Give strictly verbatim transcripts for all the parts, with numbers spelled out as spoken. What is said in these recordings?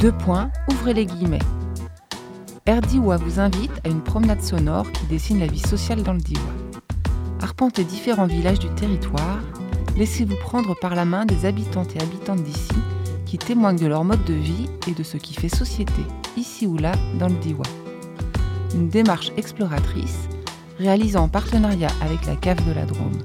Deux points, ouvrez les guillemets. Air Diois vous invite à une promenade sonore qui dessine la vie sociale dans le Diois. Arpentez différents villages du territoire, laissez-vous prendre par la main des habitantes et habitantes d'ici qui témoignent de leur mode de vie et de ce qui fait société, ici ou là, dans le Diois. Une démarche exploratrice, réalisée en partenariat avec la Cave de la Drôme.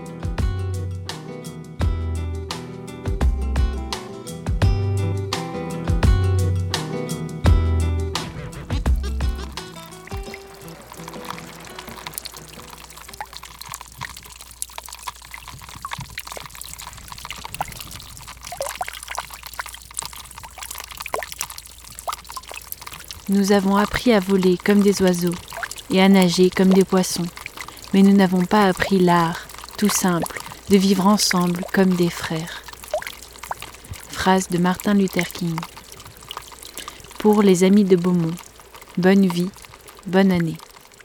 Nous avons appris à voler comme des oiseaux et à nager comme des poissons, mais nous n'avons pas appris l'art, tout simple, de vivre ensemble comme des frères. Phrase de Martin Luther King. Pour les amis de Beaumont, bonne vie, bonne année.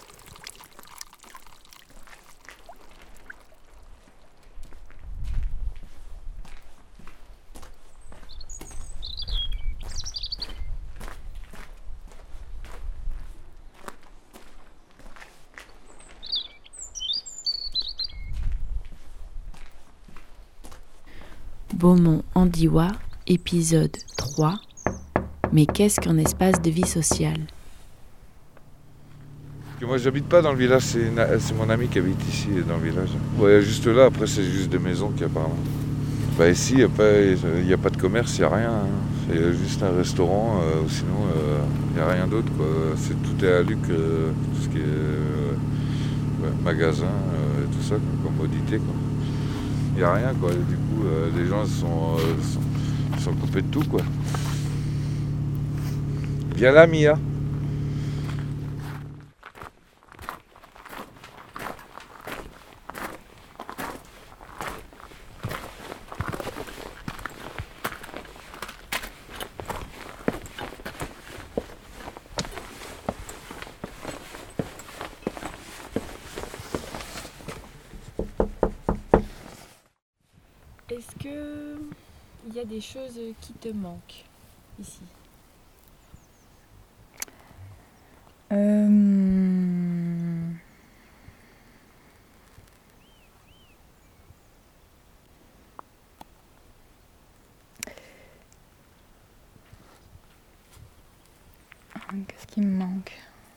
Beaumont en Diois, épisode trois. Mais qu'est-ce qu'un espace de vie sociale ? Moi j'habite pas dans le village, c'est, une, c'est mon ami qui habite ici dans le village. Ouais, juste là, après c'est juste des maisons qu'il y a par là. Bah ici il n'y a, a pas de commerce, il n'y a rien. Hein. C'est juste un restaurant, euh, ou sinon il euh, n'y a rien d'autre. Quoi. C'est, tout est à Luc, euh, tout ce qui est euh, ouais, magasin euh, et tout ça, quoi, commodité. Quoi. Il n'y a rien, quoi. Du coup, euh, les gens sont, euh, sont, sont coupés de tout, quoi. Viens là, Mia. Est-ce que il y a des choses qui te manquent ici ? Euh... Qu'est-ce qui me manque ?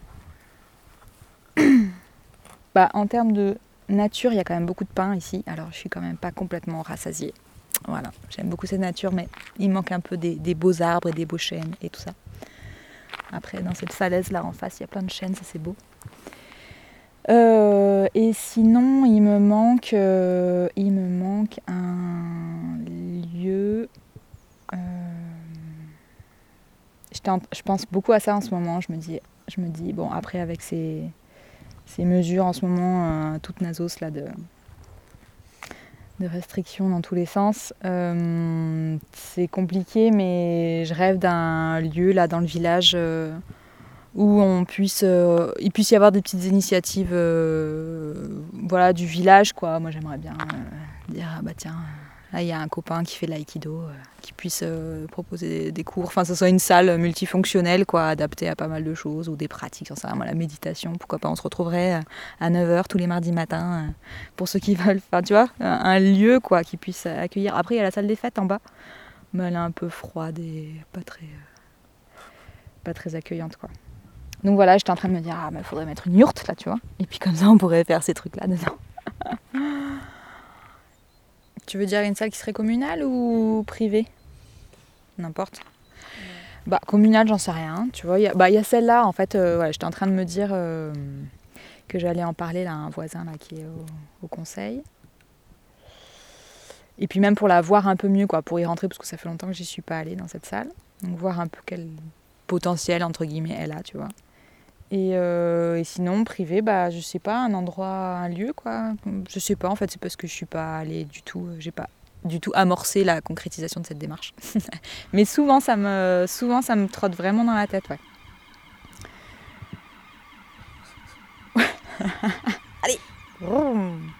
Bah, en termes de nature, il y a quand même beaucoup de pins ici, alors je suis quand même pas complètement rassasiée. Voilà, j'aime beaucoup cette nature, mais il manque un peu des, des beaux arbres et des beaux chênes et tout ça. Après, dans cette falaise là en face, il y a plein de chênes, ça c'est beau. Euh, et sinon, il me manque, euh, il me manque un lieu. Euh, je pense beaucoup à ça en ce moment. Je me dis, je me dis bon, après avec ces, ces mesures en ce moment, euh, toutes nazos là de. de restrictions dans tous les sens. Euh, c'est compliqué, mais je rêve d'un lieu là dans le village euh, où on puisse, euh, il puisse y avoir des petites initiatives, euh, voilà, du village, quoi. Moi, j'aimerais bien euh, dire, ah bah tiens, là il y a un copain qui fait de l'aïkido, euh, qui puisse euh, proposer des, des cours, enfin, que ce soit une salle multifonctionnelle, quoi, adaptée à pas mal de choses ou des pratiques, j'en sais rien, moi, la méditation, pourquoi pas, on se retrouverait à neuf heures tous les mardis matins, euh, pour ceux qui veulent, enfin, tu vois, un, un lieu, quoi, qui puisse accueillir. Après, il y a la salle des fêtes en bas, mais elle est un peu froide et pas très, euh, pas très accueillante, quoi. Donc voilà, j'étais en train de me dire, ah, mais il faudrait mettre une yourte, là, tu vois, et puis comme ça, on pourrait faire ces trucs-là dedans. Tu veux dire une salle qui serait communale ou privée ? N'importe. Ouais. Bah, communale, j'en sais rien, tu vois. Il y a, bah, y a celle-là, en fait, euh, ouais, j'étais en train de me dire euh, que j'allais en parler là, à un voisin là, qui est au, au conseil. Et puis même pour la voir un peu mieux, quoi, pour y rentrer, parce que ça fait longtemps que j'y suis pas allée dans cette salle. Donc voir un peu quel potentiel, entre guillemets, elle a, tu vois. Et, euh, et sinon, privé, bah, je sais pas, un endroit, un lieu, quoi. Je sais pas, en fait, c'est parce que je suis pas allée du tout, j'ai pas du tout amorcé la concrétisation de cette démarche. Mais souvent, ça me, souvent, ça me trotte vraiment dans la tête, ouais. Allez. Vroom.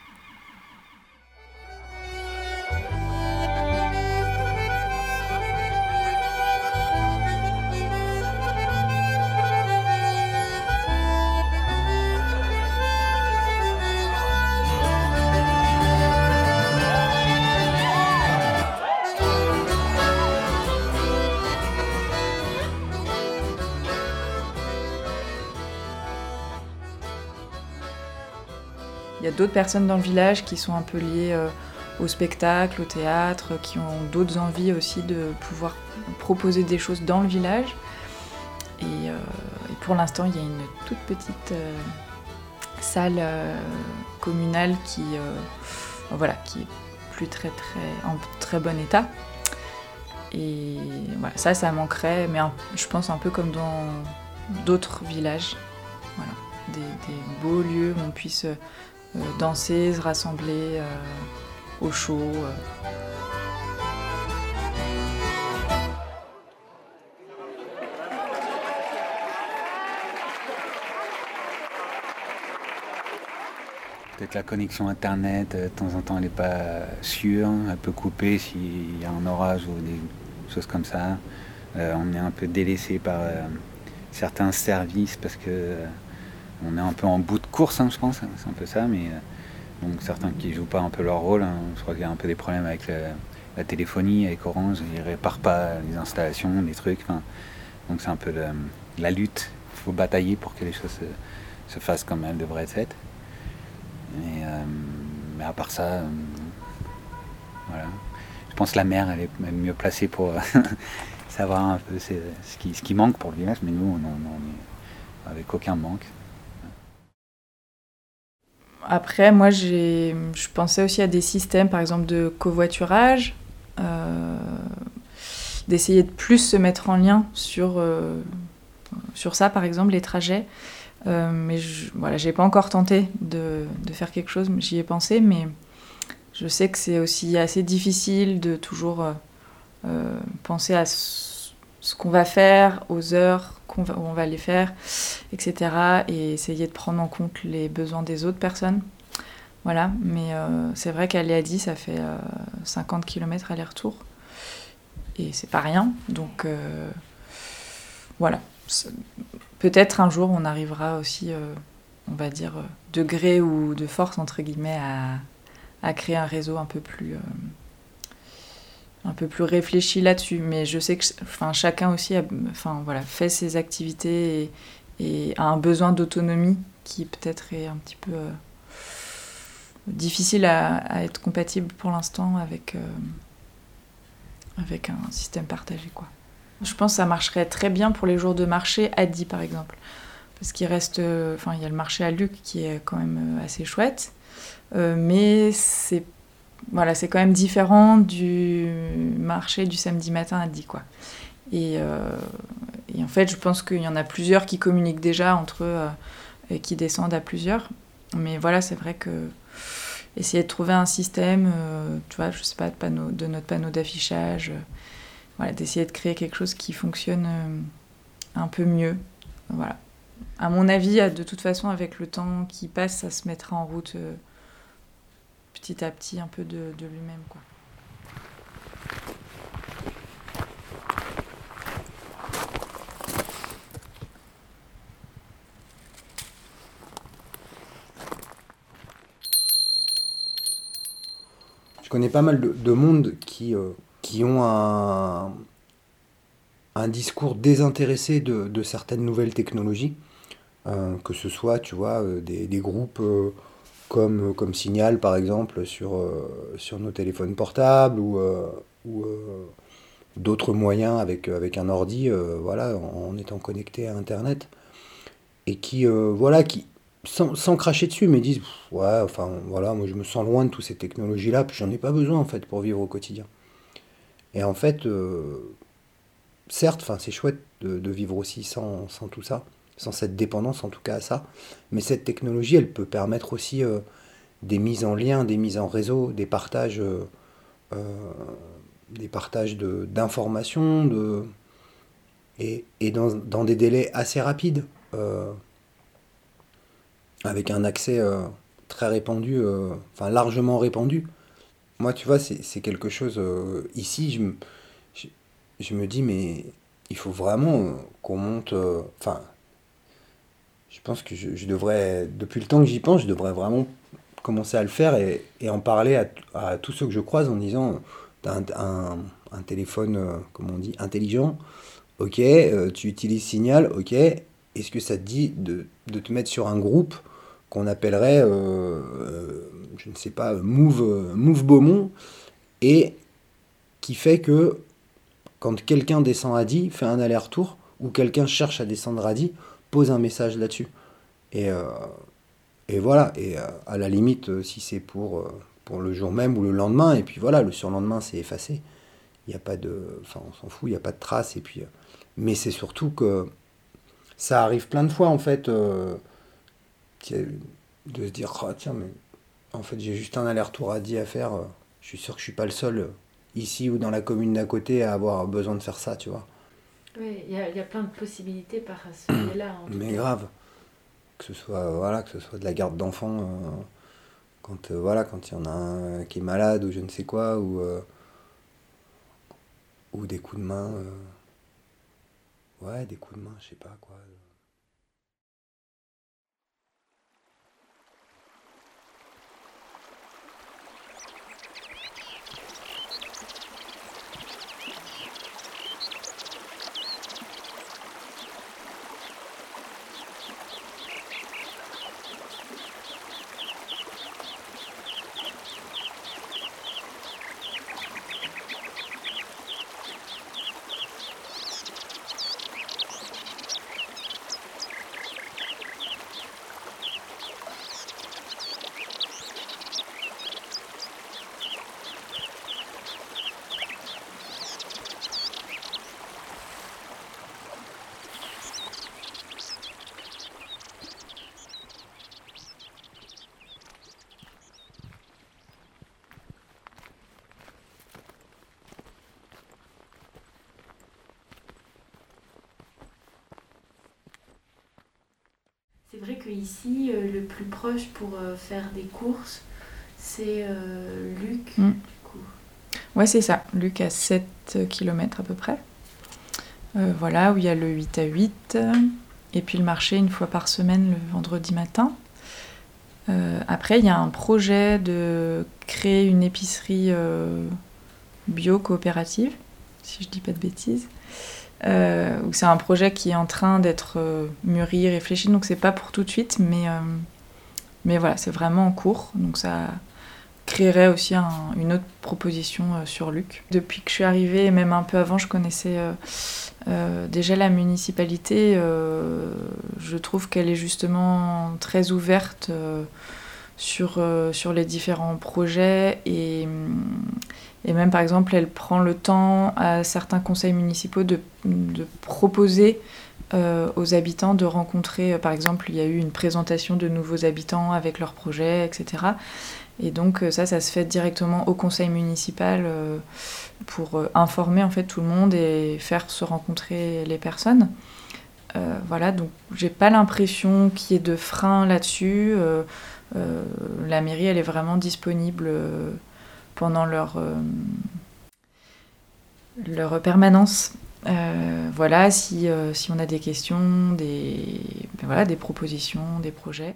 a d'autres personnes dans le village qui sont un peu liées euh, au spectacle, au théâtre, qui ont d'autres envies aussi de pouvoir proposer des choses dans le village. Et, euh, et pour l'instant, il y a une toute petite euh, salle euh, communale qui, euh, voilà, qui est plus très, très, en très bon état. Et voilà, ça, ça manquerait, mais un, je pense un peu comme dans d'autres villages. Voilà, des, des beaux lieux où on puisse euh, danser, se rassembler euh, au chaud. Euh. Peut-être la connexion internet, de temps en temps elle n'est pas sûre, elle peut couper s'il y a un orage ou des choses comme ça. Euh, on est un peu délaissé par euh, certains services parce que euh, on est un peu en bout de course, hein, je pense, c'est un peu ça, mais euh, donc certains qui jouent pas un peu leur rôle, hein. Je crois qu'il y a un peu des problèmes avec la, la téléphonie, avec Orange, ils réparent pas les installations, les trucs, enfin, donc c'est un peu la, la lutte, il faut batailler pour que les choses se, se fassent comme elles devraient être faites. Et, euh, mais à part ça, euh, voilà. Je pense que la mère elle est même mieux placée pour savoir un peu ce, ce, qui, ce qui manque pour le village, mais nous, on est avec aucun manque. Après, moi, j'ai, je pensais aussi à des systèmes, par exemple, de covoiturage, euh, d'essayer de plus se mettre en lien sur, euh, sur ça, par exemple, les trajets. Euh, mais je, voilà, j'ai pas encore tenté de, de faire quelque chose, j'y ai pensé, mais je sais que c'est aussi assez difficile de toujours euh, euh, penser à ce, ce qu'on va faire, aux heures qu'on va, où on va les faire, et cetera. Et essayer de prendre en compte les besoins des autres personnes. Voilà, mais euh, c'est vrai qu'à Léadi, ça fait euh, cinquante kilomètres aller-retour. Et c'est pas rien, donc euh, voilà. C'est, peut-être un jour, on arrivera aussi, euh, on va dire, de gré ou de force, entre guillemets, à, à créer un réseau un peu plus, euh, un peu plus réfléchi là-dessus. Mais je sais que enfin, chacun aussi a, enfin, voilà, fait ses activités et, et a un besoin d'autonomie qui peut-être est un petit peu euh, difficile à, à être compatible pour l'instant avec, euh, avec un système partagé, quoi. Je pense que ça marcherait très bien pour les jours de marché à Die, par exemple. Parce qu'il reste... Euh, enfin, il y a le marché à Luc qui est quand même euh, assez chouette. Euh, mais c'est, voilà, c'est quand même différent du marché du samedi matin à Die, quoi. Et, euh, et en fait, je pense qu'il y en a plusieurs qui communiquent déjà entre eux euh, et qui descendent à plusieurs. Mais voilà, c'est vrai que... Essayer de trouver un système, euh, tu vois, je sais pas, de, panneau, de notre panneau d'affichage... Euh, Voilà, d'essayer de créer quelque chose qui fonctionne euh, un peu mieux. Voilà. À mon avis, de toute façon, avec le temps qui passe, ça se mettra en route euh, petit à petit, un peu de, de lui-même, quoi. Je connais pas mal de, de monde qui... Euh... qui ont un, un discours désintéressé de, de certaines nouvelles technologies, euh, que ce soit, tu vois, euh, des, des groupes euh, comme, comme Signal, par exemple, sur, euh, sur nos téléphones portables, ou, euh, ou euh, d'autres moyens avec, avec un ordi, euh, voilà, en, en étant connecté à Internet, et qui, euh, voilà, qui sans, sans cracher dessus, mais disent, ouais, enfin, voilà, moi je me sens loin de toutes ces technologies-là, puis j'en ai pas besoin, en fait, pour vivre au quotidien. Et en fait, euh, certes, c'est chouette de, de vivre aussi sans, sans tout ça, sans cette dépendance en tout cas à ça, mais cette technologie, elle peut permettre aussi euh, des mises en lien, des mises en réseau, des partages, euh, euh, des partages de, d'informations, de, et, et dans, dans des délais assez rapides, euh, avec un accès euh, très répandu, euh, enfin largement répandu. Moi, tu vois, c'est, c'est quelque chose... Euh, ici, je me, je, je me dis, mais il faut vraiment euh, qu'on monte... Enfin, euh, je pense que je, je devrais... Depuis le temps que j'y pense, je devrais vraiment commencer à le faire et, et en parler à, à tous ceux que je croise en disant, t'as un, un, un téléphone, euh, comment on dit, intelligent, ok, euh, tu utilises Signal, ok, est-ce que ça te dit de, de te mettre sur un groupe qu'on appellerait, euh, euh, je ne sais pas, Move, euh, Move Beaumont, et qui fait que quand quelqu'un descend à Die, fait un aller-retour, ou quelqu'un cherche à descendre à Die, pose un message là-dessus. Et, euh, et voilà, et euh, à la limite, euh, si c'est pour, euh, pour le jour même ou le lendemain, et puis voilà, le surlendemain, c'est effacé. Il n'y a pas de... Enfin, on s'en fout, il n'y a pas de traces, et puis... euh, mais c'est surtout que ça arrive plein de fois, en fait, euh, de se dire, oh, tiens, mais en fait, j'ai juste un aller-retour à Die à faire, euh, je suis sûr que je suis pas le seul, euh, ici ou dans la commune d'à côté, à avoir besoin de faire ça, tu vois. Oui, il y, y a plein de possibilités par ce biais-là. En tout Mais cas. grave, que ce soit, euh, voilà, que ce soit de la garde d'enfants, euh, quand euh, voilà, quand il y en a un qui est malade ou je ne sais quoi, ou, euh, ou des coups de main, euh, ouais, des coups de main, je sais pas quoi. C'est vrai qu'ici, euh, le plus proche pour euh, faire des courses, c'est euh, Luc. Mm. Du coup. Ouais, c'est ça. Luc à sept kilomètres à peu près. Euh, voilà, où il y a le huit à huit. Et puis le marché une fois par semaine, le vendredi matin. Euh, après, il y a un projet de créer une épicerie euh, bio-coopérative, si je dis pas de bêtises. Euh, où c'est un projet qui est en train d'être euh, mûri, réfléchi, donc c'est pas pour tout de suite, mais, euh, mais voilà, c'est vraiment en cours, donc ça créerait aussi un, une autre proposition euh, sur Luc. Depuis que je suis arrivée, et même un peu avant, je connaissais euh, euh, déjà la municipalité. Euh, je trouve qu'elle est justement très ouverte euh, sur, euh, sur les différents projets et... Et même, par exemple, elle prend le temps à certains conseils municipaux de, de proposer euh, aux habitants de rencontrer, euh, par exemple, il y a eu une présentation de nouveaux habitants avec leurs projets, et cetera. Et donc ça, ça se fait directement au conseil municipal euh, pour euh, informer en fait tout le monde et faire se rencontrer les personnes. Euh, voilà, donc j'ai pas l'impression qu'il y ait de frein là-dessus. Euh, euh, la mairie, elle est vraiment disponible. Euh, pendant leur, euh, leur permanence. Euh, voilà, si, euh, si on a des questions, des, ben voilà, des propositions, des projets.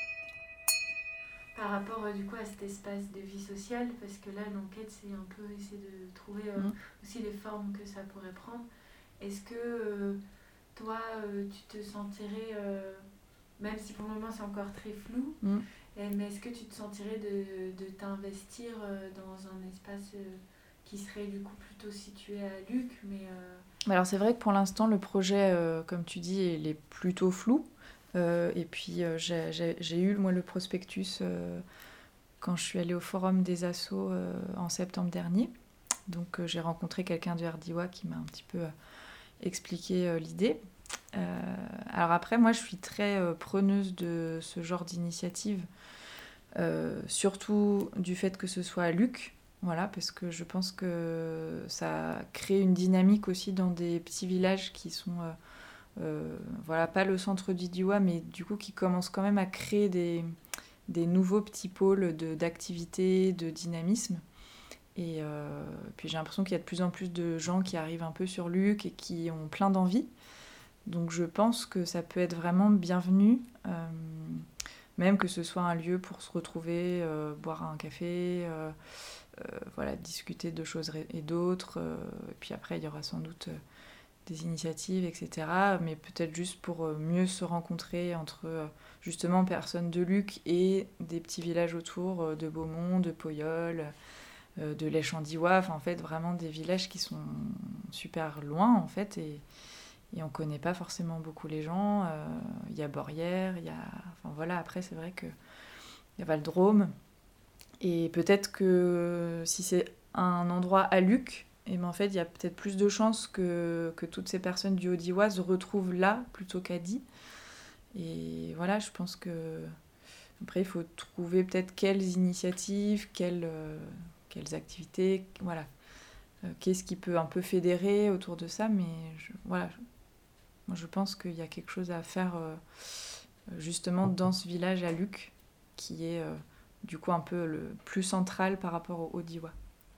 Par rapport euh, du coup à cet espace de vie sociale, parce que là l'enquête c'est un peu essayer de trouver euh, mmh. aussi les formes que ça pourrait prendre. Est-ce que euh, toi euh, tu te sentirais, euh, même si pour le moment c'est encore très flou, mmh. mais est-ce que tu te sentirais de, de t'investir dans un espace qui serait du coup plutôt situé à Luc, mais euh... Alors c'est vrai que pour l'instant le projet, euh, comme tu dis, il est plutôt flou. Euh, et puis euh, j'ai, j'ai, j'ai eu moi le prospectus euh, quand je suis allée au forum des assos euh, en septembre dernier. Donc euh, j'ai rencontré quelqu'un du Ardiwa qui m'a un petit peu euh, expliqué euh, l'idée. Euh, alors après moi je suis très euh, preneuse de ce genre d'initiative. Euh, surtout du fait que ce soit à Luc, voilà, parce que je pense que ça crée une dynamique aussi dans des petits villages qui sont, euh, euh, voilà, pas le centre d'Idiwa, mais du coup qui commencent quand même à créer des, des nouveaux petits pôles de, d'activité, de dynamisme. Et euh, puis j'ai l'impression qu'il y a de plus en plus de gens qui arrivent un peu sur Luc et qui ont plein d'envie. Donc je pense que ça peut être vraiment bienvenu. Euh, Même que ce soit un lieu pour se retrouver, euh, boire un café, euh, euh, voilà, discuter de choses et d'autres. Euh, et puis après, il y aura sans doute des initiatives, et cetera. Mais peut-être juste pour euh, mieux se rencontrer entre euh, justement personnes de Luc et des petits villages autour euh, de Beaumont, de Poyol, euh, de l'Échandiwa. Enfin, en fait, vraiment des villages qui sont super loin, en fait, et, et on ne connaît pas forcément beaucoup les gens. Il euh, y a Borrières, il y a... Enfin, voilà, après, c'est vrai qu'il y a Val-de-Rôme. Et peut-être que si c'est un endroit à Luc, et ben en fait, il y a peut-être plus de chances que, que toutes ces personnes du Haut-Diois se retrouvent là plutôt qu'à Die. Et voilà, je pense que après, il faut trouver peut-être quelles initiatives, quelles, euh, quelles activités, voilà. Euh, qu'est-ce qui peut un peu fédérer autour de ça, mais je, voilà. Moi, je pense qu'il y a quelque chose à faire euh, justement dans ce village à Luc, qui est euh, du coup un peu le plus central par rapport au Haut-Diois.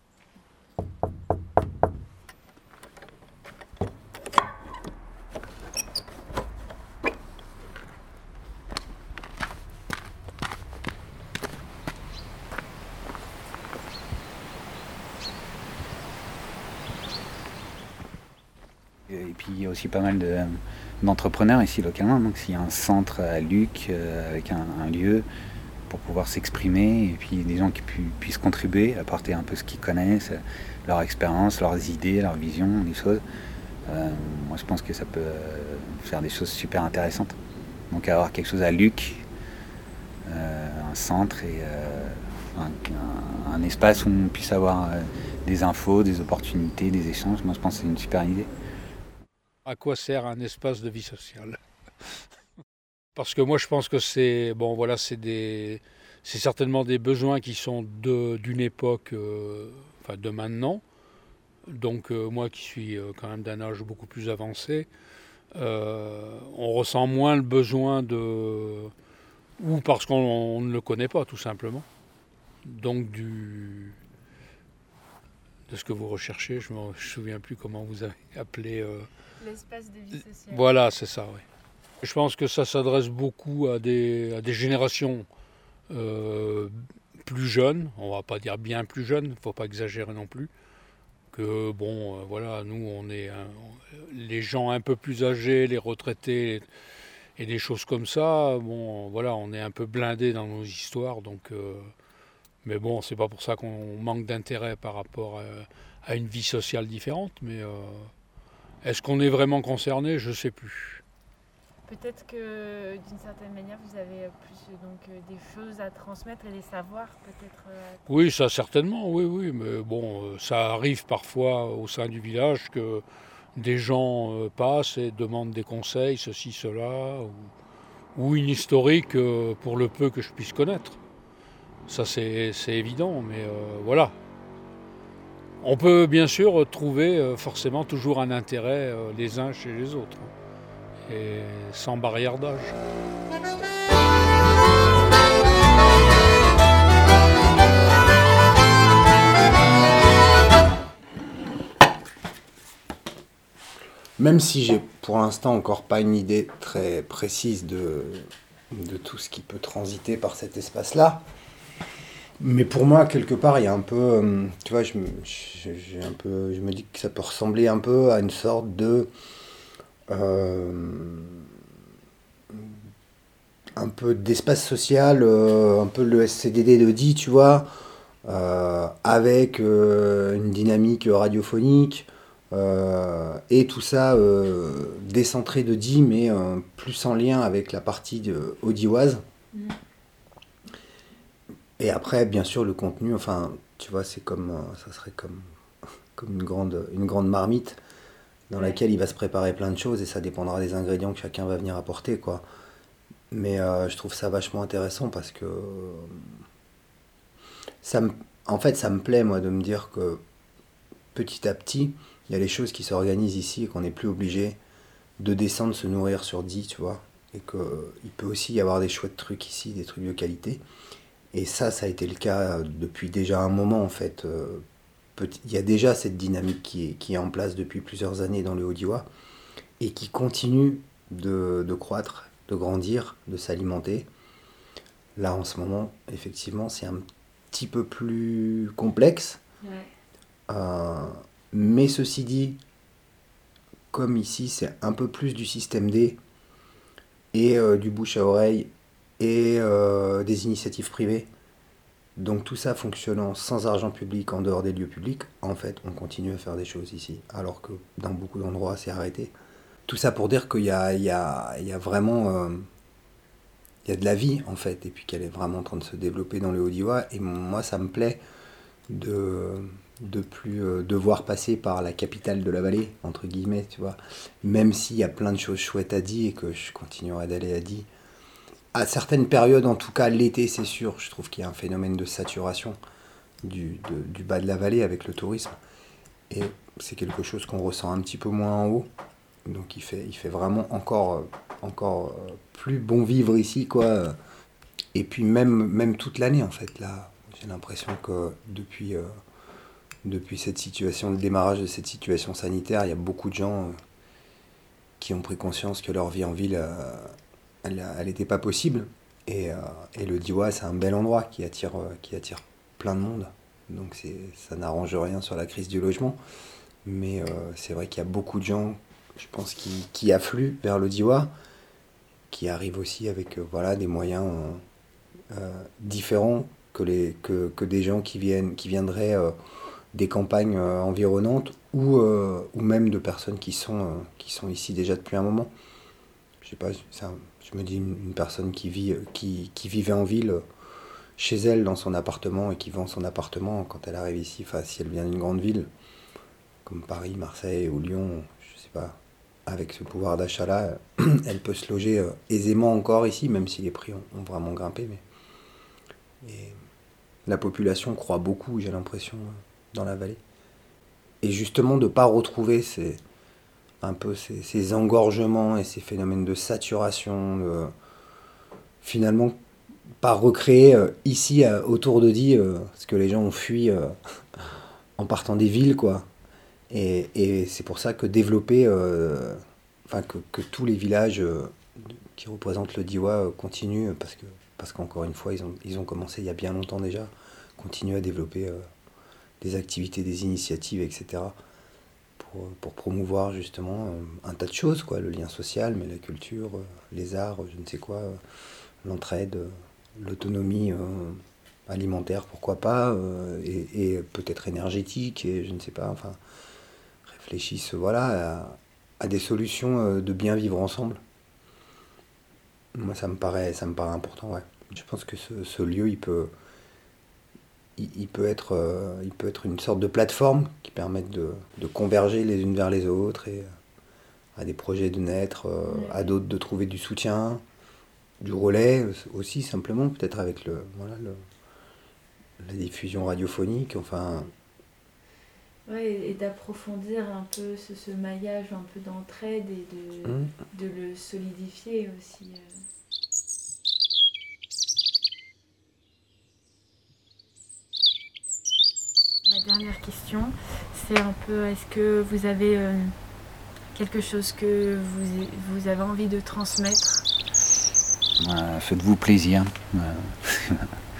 Et puis il y a aussi pas mal de, d'entrepreneurs ici localement, donc s'il y a un centre à Luc euh, avec un, un lieu pour pouvoir s'exprimer, et puis des gens qui pu, puissent contribuer, apporter un peu ce qu'ils connaissent, leur expérience, leurs idées, leur vision, des choses. Euh, moi je pense que ça peut faire des choses super intéressantes. Donc avoir quelque chose à Luc, euh, un centre et euh, un, un, un espace où on puisse avoir euh, des infos, des opportunités, des échanges, moi je pense que c'est une super idée. À quoi sert un espace de vie sociale ? Parce que moi je pense que c'est bon voilà c'est des c'est certainement des besoins qui sont de d'une époque euh, enfin de maintenant. Donc euh, moi qui suis euh, quand même d'un âge beaucoup plus avancé, euh, on ressent moins le besoin de ou parce qu'on on ne le connaît pas tout simplement. Donc du de ce que vous recherchez, je ne me souviens plus comment vous avez appelé. Euh, L'espace de vie sociale. Voilà, c'est ça, oui. Je pense que ça s'adresse beaucoup à des, à des générations euh, plus jeunes, on va pas dire bien plus jeunes, il ne faut pas exagérer non plus, que bon, euh, voilà, nous on est un, les gens un peu plus âgés, les retraités et des choses comme ça, bon, voilà, on est un peu blindés dans nos histoires, donc, euh, mais bon, c'est pas pour ça qu'on manque d'intérêt par rapport à, à une vie sociale différente, mais euh, est-ce qu'on est vraiment concerné ? Je ne sais plus. Peut-être que d'une certaine manière vous avez plus donc des choses à transmettre et des savoirs peut-être. Euh... Oui, ça certainement, oui, oui, mais bon, ça arrive parfois au sein du village que des gens passent et demandent des conseils, ceci, cela, ou, ou une historique pour le peu que je puisse connaître. Ça c'est, c'est évident, mais euh, voilà. On peut bien sûr trouver forcément toujours un intérêt les uns chez les autres, et sans barrière d'âge. Même si j'ai pour l'instant encore pas une idée très précise de, de tout ce qui peut transiter par cet espace-là, mais pour moi, quelque part, il y a un peu, tu vois, je me, j'ai un peu, je me dis que ça peut ressembler un peu à une sorte de, euh, un peu d'espace social, euh, un peu le S C D D de Die, tu vois, euh, avec euh, une dynamique radiophonique, euh, et tout ça euh, décentré de Die, mais euh, plus en lien avec la partie de haut-dioise. Mmh. Et après, bien sûr, le contenu, enfin, tu vois, c'est comme, ça serait comme, comme une grande, une grande marmite dans ouais. laquelle il va se préparer plein de choses et ça dépendra des ingrédients que chacun va venir apporter, quoi. Mais euh, je trouve ça vachement intéressant parce que ça me, en fait, ça me plaît, moi, de me dire que petit à petit, il y a les choses qui s'organisent ici et qu'on n'est plus obligé de descendre se nourrir sur Die, tu vois. Et qu'il peut aussi y avoir des chouettes trucs ici, des trucs de qualité. Et ça, ça a été le cas depuis déjà un moment, en fait. Il y a déjà cette dynamique qui est, qui est en place depuis plusieurs années dans le Haut-Diois et qui continue de, de croître, de grandir, de s'alimenter. Là, en ce moment, effectivement, c'est un petit peu plus complexe. Ouais. Euh, mais ceci dit, comme ici, c'est un peu plus du système D et euh, du bouche à oreille et euh, des initiatives privées. Donc tout ça fonctionnant sans argent public en dehors des lieux publics, en fait, on continue à faire des choses ici, alors que dans beaucoup d'endroits, c'est arrêté. Tout ça pour dire qu'il y a, il y a, il y a vraiment euh, il y a de la vie, en fait, et puis qu'elle est vraiment en train de se développer dans le Haut-Diois. Et moi, ça me plaît de de plus euh, devoir passer par la capitale de la vallée, entre guillemets, tu vois. Même s'il y a plein de choses chouettes à Die et que je continuerai d'aller à Die. À certaines périodes, en tout cas l'été, c'est sûr, je trouve qu'il y a un phénomène de saturation du, de, du bas de la vallée avec le tourisme. Et c'est quelque chose qu'on ressent un petit peu moins en haut. Donc il fait, il fait vraiment encore, encore plus bon vivre ici, quoi. Et puis même, même toute l'année, en fait, là, j'ai l'impression que depuis... Euh, Depuis cette situation, le démarrage de cette situation sanitaire, il y a beaucoup de gens euh, qui ont pris conscience que leur vie en ville, euh, elle n'était pas possible. Et, euh, et le Diois, c'est un bel endroit qui attire, euh, qui attire plein de monde. Donc c'est, ça n'arrange rien sur la crise du logement. Mais euh, c'est vrai qu'il y a beaucoup de gens, je pense, qui, qui affluent vers le Diois, qui arrivent aussi avec euh, voilà, des moyens euh, euh, différents que, les, que, que des gens qui, viennent, qui viendraient... Euh, des campagnes euh, environnantes ou, euh, ou même de personnes qui sont, euh, qui sont ici déjà depuis un moment. Je sais pas, ça, je me dis une, une personne qui, vit, qui, qui vivait en ville euh, chez elle dans son appartement et qui vend son appartement quand elle arrive ici, enfin si elle vient d'une grande ville comme Paris, Marseille ou Lyon, je sais pas, avec ce pouvoir d'achat là, elle peut se loger euh, aisément encore ici, même si les prix ont, ont vraiment grimpé. Mais et la population croît beaucoup, j'ai l'impression, dans la vallée. Et justement, de ne pas retrouver ces, un peu ces, ces engorgements et ces phénomènes de saturation, de, finalement, pas recréer euh, ici, euh, autour de Die, euh, ce que les gens ont fui euh, en partant des villes, quoi. Et, et c'est pour ça que développer, euh, enfin, que, que tous les villages euh, qui représentent le Diois euh, continuent, parce que, parce qu'encore une fois, ils ont, ils ont commencé il y a bien longtemps déjà, continuent à développer euh, des activités, des initiatives, et cetera. Pour, pour promouvoir justement euh, un tas de choses, quoi, le lien social, mais la culture, euh, les arts, je ne sais quoi, euh, l'entraide, euh, l'autonomie euh, alimentaire, pourquoi pas, euh, et, et peut-être énergétique, et je ne sais pas, enfin, réfléchissent, voilà, à, à des solutions euh, de bien vivre ensemble. Moi, ça me paraît, ça me paraît important, ouais. Je pense que ce, ce lieu, il peut... Il peut, être, euh, il peut être une sorte de plateforme qui permette de, de converger les unes vers les autres et euh, à des projets de naître, euh, à d'autres de trouver du soutien, du relais aussi simplement, peut-être avec le, voilà, le, la diffusion radiophonique, enfin... Ouais, et d'approfondir un peu ce, ce maillage un peu d'entraide et de, mmh. de le solidifier aussi. Euh. Ma dernière question, c'est un peu, est-ce que vous avez euh, quelque chose que vous, vous avez envie de transmettre ? euh, Faites-vous plaisir. Euh.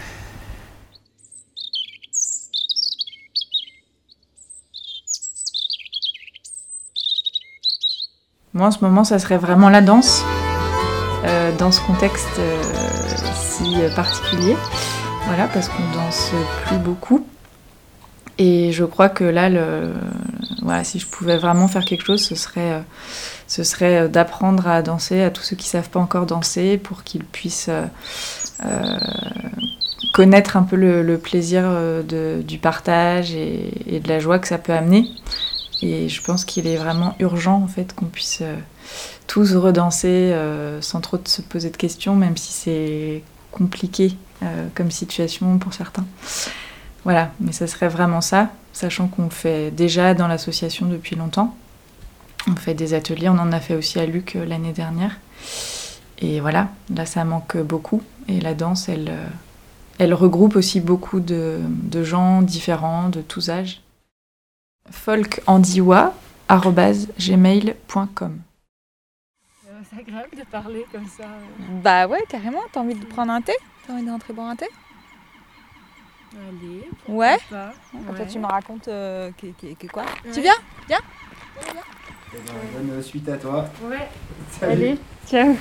Moi, en ce moment, ça serait vraiment la danse, euh, dans ce contexte euh, si particulier. Voilà, parce qu'on danse plus beaucoup. Et je crois que là, le, voilà, si je pouvais vraiment faire quelque chose, ce serait, ce serait d'apprendre à danser à tous ceux qui ne savent pas encore danser pour qu'ils puissent euh, connaître un peu le, le plaisir de, du partage et, et de la joie que ça peut amener. Et je pense qu'il est vraiment urgent en fait, qu'on puisse euh, tous redanser euh, sans trop se poser de questions, même si c'est compliqué euh, comme situation pour certains. Voilà, mais ça serait vraiment ça, sachant qu'on le fait déjà dans l'association depuis longtemps. On fait des ateliers, on en a fait aussi à Luc l'année dernière. Et voilà, là ça manque beaucoup. Et la danse, elle, elle regroupe aussi beaucoup de, de gens différents, de tous âges. folkandiwa arobase gmail point com. C'est agréable de parler comme ça. Bah ouais, carrément, t'as envie de prendre un thé ? T'as envie de rentrer boire un thé ? Allez, ouais. Pas. Comme ouais. ça tu me racontes euh, que, que, que quoi. Ouais. Tu viens ? Viens ? Viens, viens. Et ben, bonne suite à toi. Ouais. Salut. Allez, ciao.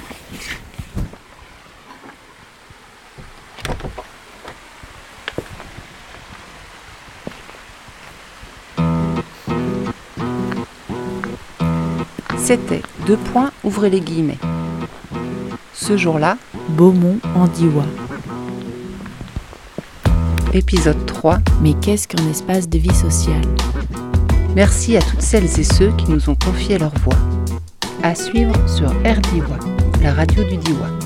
C'était deux points, ouvrez les guillemets. Ce jour-là, Beaumont en Diois. épisode trois. Mais qu'est-ce qu'un espace de vie sociale? Merci à toutes celles et ceux qui nous ont confié leur voix. À suivre sur R Diois, la radio du Diois.